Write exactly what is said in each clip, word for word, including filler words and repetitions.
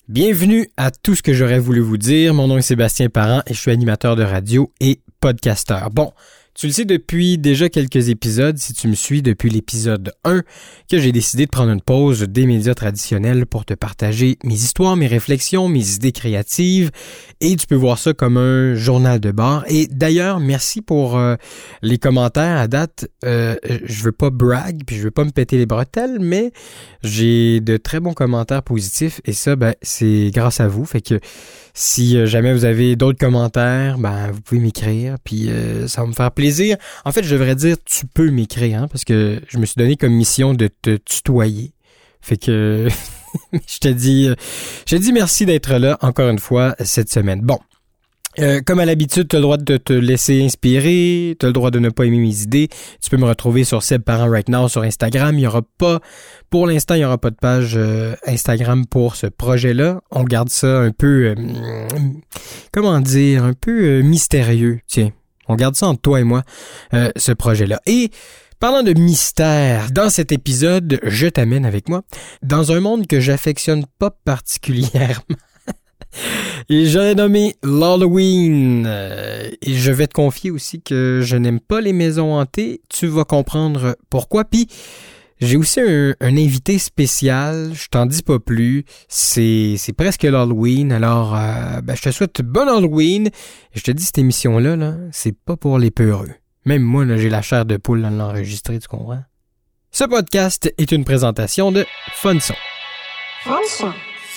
Bienvenue à Tout ce que j'aurais voulu vous dire. Mon nom est Sébastien Parent et je suis animateur de radio et podcasteur. Bon, tu le sais depuis déjà quelques épisodes, si tu me suis depuis l'épisode un, que j'ai décidé de prendre une pause des médias traditionnels pour te partager mes histoires, mes réflexions, mes idées créatives. Et tu peux voir ça comme un journal de bord. Et d'ailleurs, merci pour euh, les commentaires à date. Euh, je veux pas brag, puis je veux pas me péter les bretelles, mais j'ai de très bons commentaires positifs. Et ça, ben, c'est grâce à vous. Fait que si jamais vous avez d'autres commentaires, ben, vous pouvez m'écrire, puis euh, ça va me faire plaisir. En fait, je devrais dire tu peux m'écrire, hein, parce que je me suis donné comme mission de te tutoyer. Fait que je te dis je te dis merci d'être là encore une fois cette semaine. Bon, euh, comme à l'habitude, tu as le droit de te laisser inspirer, tu as le droit de ne pas aimer mes idées. Tu peux me retrouver sur Seb Parent Right Now sur Instagram. Il y aura pas, pour l'instant, il n'y aura pas de page euh, Instagram pour ce projet-là. On garde ça un peu, euh, comment dire, un peu euh, mystérieux. Tiens, on garde ça entre toi et moi, euh, ce projet-là. Et parlant de mystère, dans cet épisode, je t'amène avec moi dans un monde que j'affectionne pas particulièrement. Et j'ai nommé l'Halloween. Euh, et je vais te confier aussi que je n'aime pas les maisons hantées. Tu vas comprendre pourquoi. Puis, j'ai aussi un, un invité spécial. Je t'en dis pas plus. C'est, c'est presque l'Halloween. Alors, euh, ben, je te souhaite bon Halloween. Et je te dis, cette émission-là, là, c'est pas pour les peureux. Même moi, là, j'ai la chair de poule dans l'enregistrer, tu comprends? Ce podcast est une présentation de Funson. Funson.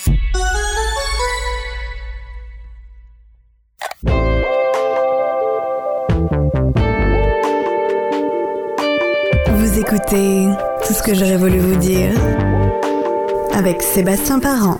Vous écoutez Tout ce que j'aurais voulu vous dire avec Sébastien Parent.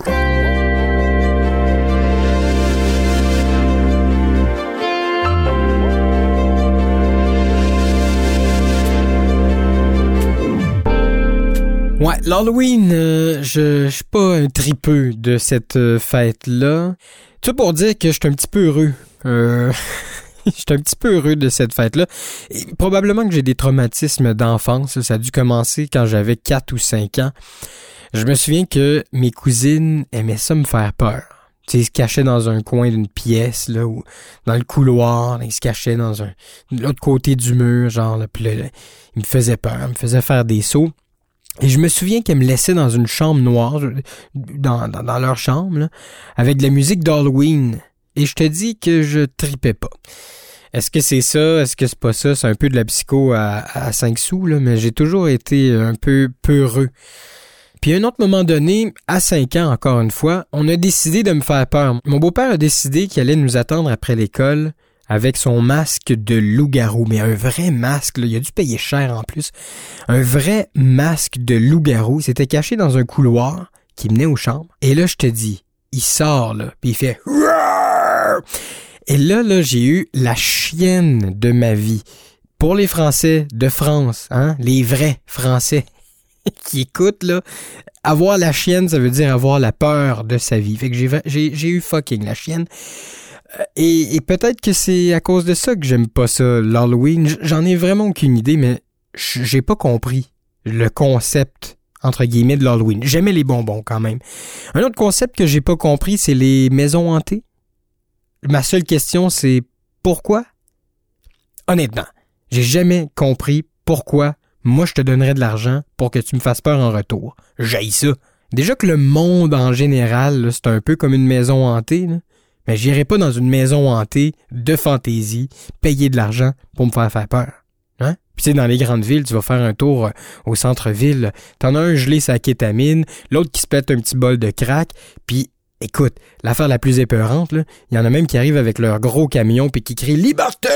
Ouais, l'Halloween, euh, je, je suis pas un tripeux de cette euh, fête-là. Tout pour dire que je suis un petit peu heureux. Euh, je suis un petit peu heureux de cette fête-là. Et probablement que j'ai des traumatismes d'enfance. Ça a dû commencer quand j'avais quatre ou cinq ans. Je me souviens que mes cousines aimaient ça me faire peur. Tu sais, ils se cachaient dans un coin d'une pièce, là, ou dans le couloir. Là, ils se cachaient dans un, de l'autre côté du mur, genre, là, puis là, là, ils me faisaient peur, ils me faisaient faire des sauts. Et je me souviens qu'elles me laissaient dans une chambre noire, dans, dans, dans leur chambre, là, avec de la musique d'Halloween. Et je te dis que je tripais pas. Est-ce que c'est ça? Est-ce que c'est pas ça? C'est un peu de la psycho à, à cinq sous, là, mais j'ai toujours été un peu peureux. Puis à un autre moment donné, à cinq ans, encore une fois, on a décidé de me faire peur. Mon beau-père a décidé qu'il allait nous attendre après l'école avec son masque de loup-garou. Mais un vrai masque, là, il a dû payer cher en plus. Un vrai masque de loup-garou. Il s'était caché dans un couloir qui menait aux chambres. Et là, je te dis, il sort, là, puis il fait... Et là, là, j'ai eu la chienne de ma vie. Pour les Français de France, hein, les vrais Français qui écoutent, là, avoir la chienne, ça veut dire avoir la peur de sa vie. Fait que j'ai, j'ai, j'ai eu fucking la chienne. Et, et peut-être que c'est à cause de ça que j'aime pas ça, l'Halloween. J'en ai vraiment aucune idée, mais j'ai pas compris le concept, entre guillemets, de l'Halloween. J'aimais les bonbons quand même. Un autre concept que j'ai pas compris, c'est les maisons hantées. Ma seule question, c'est pourquoi? Honnêtement, j'ai jamais compris pourquoi moi je te donnerais de l'argent pour que tu me fasses peur en retour. J'haïs ça. Déjà que le monde en général, là, c'est un peu comme une maison hantée, là. Mais j'irai pas dans une maison hantée de fantaisie, payer de l'argent pour me faire faire peur. Hein? Puis tu sais, dans les grandes villes, tu vas faire un tour au centre-ville, t'en as un gelé sa kétamine, l'autre qui se pète un petit bol de crack, puis écoute, l'affaire la plus épeurante, là, il y en a même qui arrivent avec leur gros camion puis qui crient « Liberté !»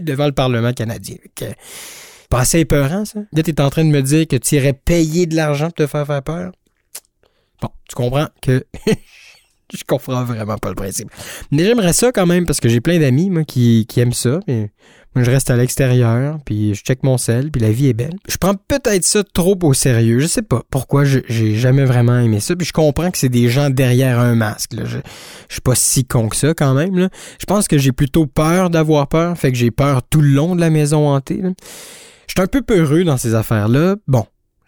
devant le Parlement canadien. Que, pas assez épeurant, ça? Là, t'es en train de me dire que tu irais payer de l'argent pour te faire faire peur? Bon, tu comprends que... Je comprends vraiment pas le principe. Mais j'aimerais ça quand même parce que j'ai plein d'amis moi qui, qui aiment ça. Mais moi, je reste à l'extérieur, puis je check mon sel, puis la vie est belle. Je prends peut-être ça trop au sérieux. Je sais pas pourquoi je, j'ai jamais vraiment aimé ça. Puis je comprends que c'est des gens derrière un masque. Là. Je, je suis pas si con que ça quand même. Là. Je pense que j'ai plutôt peur d'avoir peur. Fait que j'ai peur tout le long de la maison hantée. Là. Je suis un peu peureux dans ces affaires-là. Bon.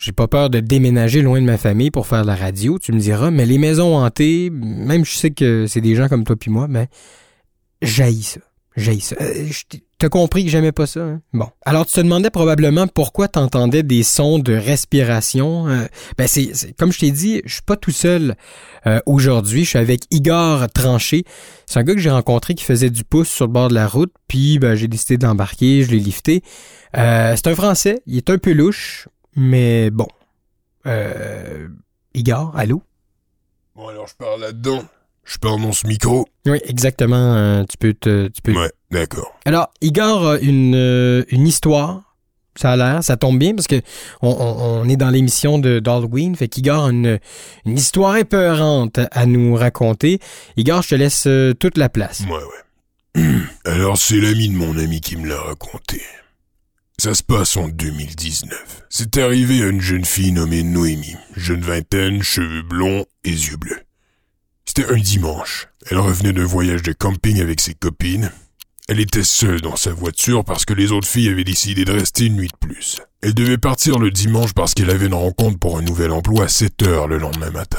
J'ai pas peur de déménager loin de ma famille pour faire de la radio, tu me diras, mais les maisons hantées, même je sais que c'est des gens comme toi puis moi, ben, j'haïs ça. J'haïs ça. Euh, T'as compris que j'aimais pas ça, hein? Bon. Alors, tu te demandais probablement pourquoi t'entendais des sons de respiration. Euh, ben, c'est, c'est comme je t'ai dit, je suis pas tout seul euh, aujourd'hui. Je suis avec Igor Tranché. C'est un gars que j'ai rencontré qui faisait du pouce sur le bord de la route, puis ben, j'ai décidé d'embarquer, je l'ai lifté. Euh, c'est un Français, il est un peu louche, mais bon. Euh, Igor, allô? Bon, alors je parle là-dedans. Je parle dans ce micro. Oui, exactement. Euh, tu peux te... Tu peux... Ouais, d'accord. Alors, Igor a une, euh, une histoire, ça a l'air, ça tombe bien, parce que on, on, on est dans l'émission de d'Halloween, fait qu'Igor a une, une histoire épeurante à nous raconter. Igor, je te laisse euh, toute la place. Ouais, ouais. Alors, c'est l'ami de mon ami qui me l'a raconté. Ça se passe en deux mille dix-neuf. C'est arrivé à une jeune fille nommée Noémie, jeune vingtaine, cheveux blonds et yeux bleus. C'était un dimanche. Elle revenait d'un voyage de camping avec ses copines. Elle était seule dans sa voiture parce que les autres filles avaient décidé de rester une nuit de plus. Elle devait partir le dimanche parce qu'elle avait une rencontre pour un nouvel emploi à sept heures le lendemain matin.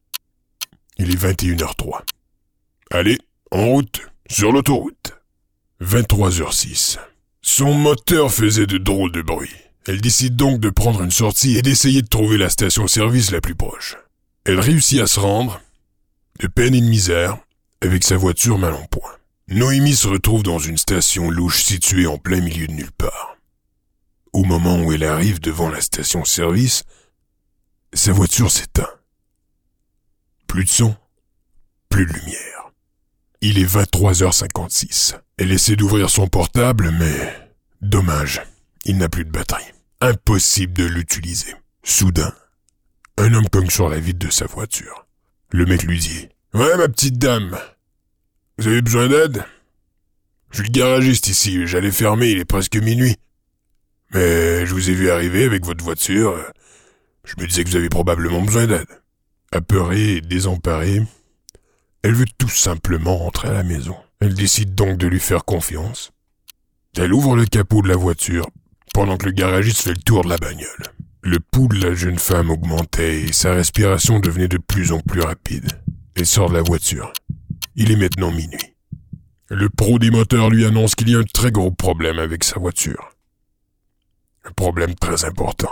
Il est vingt et une heures trois. Allez, en route, sur l'autoroute. vingt-trois heures six. Son moteur faisait de drôles de bruit. Elle décide donc de prendre une sortie et d'essayer de trouver la station-service la plus proche. Elle réussit à se rendre, de peine et de misère, avec sa voiture mal en point. Noémie se retrouve dans une station louche située en plein milieu de nulle part. Au moment où elle arrive devant la station-service, sa voiture s'éteint. Plus de son, plus de lumière. Il est vingt-trois heures cinquante-six. Elle essaie d'ouvrir son portable, mais... dommage, il n'a plus de batterie. Impossible de l'utiliser. Soudain, un homme cogne sur la vitre de sa voiture. Le mec lui dit « Ouais, ma petite dame, vous avez besoin d'aide? Je suis le garagiste ici, j'allais fermer, il est presque minuit. Mais je vous ai vu arriver avec votre voiture, je me disais que vous avez probablement besoin d'aide. » Apeurée et désemparée, elle veut tout simplement rentrer à la maison. Elle décide donc de lui faire confiance. Elle ouvre le capot de la voiture, pendant que le garagiste fait le tour de la bagnole. Le pouls de la jeune femme augmentait et sa respiration devenait de plus en plus rapide. Elle sort de la voiture. Il est maintenant minuit. Le pro des moteurs lui annonce qu'il y a un très gros problème avec sa voiture. Un problème très important.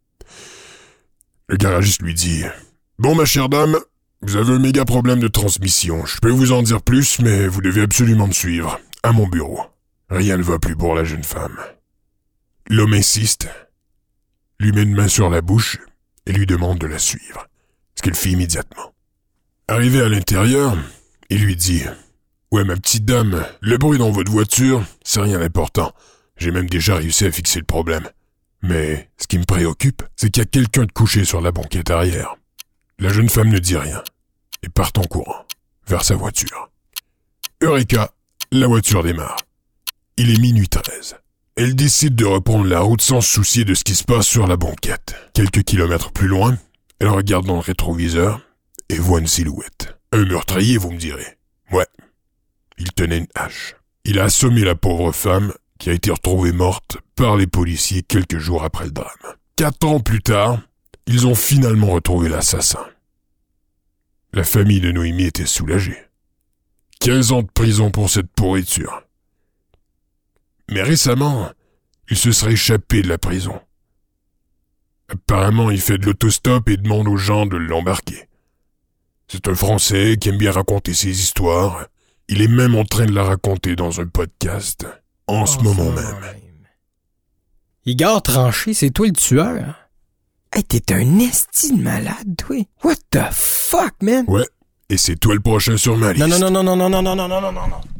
Le garagiste lui dit « Bon, ma chère dame, vous avez un méga problème de transmission. Je peux vous en dire plus, mais vous devez absolument me suivre. À mon bureau. » Rien ne va plus pour la jeune femme. L'homme insiste, lui met une main sur la bouche et lui demande de la suivre, ce qu'elle fait immédiatement. Arrivé à l'intérieur, il lui dit « Ouais, ma petite dame, le bruit dans votre voiture, c'est rien d'important. J'ai même déjà réussi à fixer le problème. Mais ce qui me préoccupe, c'est qu'il y a quelqu'un de couché sur la banquette arrière. » La jeune femme ne dit rien et part en courant vers sa voiture. Eureka, la voiture démarre. Il est minuit treize. Elle décide de reprendre la route sans se soucier de ce qui se passe sur la banquette. Quelques kilomètres plus loin, elle regarde dans le rétroviseur et voit une silhouette. Un meurtrier, vous me direz. Ouais, il tenait une hache. Il a assommé la pauvre femme qui a été retrouvée morte par les policiers quelques jours après le drame. Quatre ans plus tard, ils ont finalement retrouvé l'assassin. La famille de Noémie était soulagée. quinze ans de prison pour cette pourriture. Mais récemment, il se serait échappé de la prison. Apparemment, il fait de l'autostop et demande aux gens de l'embarquer. C'est un Français qui aime bien raconter ses histoires. Il est même en train de la raconter dans un podcast, en ce moment même. Igor Tranché, c'est toi le tueur? Hey, t'es un esti de malade, toi. What the fuck, man? Ouais, et c'est toi le prochain sur ma liste. Non, non, non, non, non, non, non, non, non, non, non, non.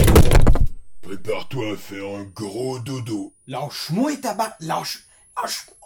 Prépare-toi à faire un gros dodo. Lâche-moi, tabac. Lâche. Lâche.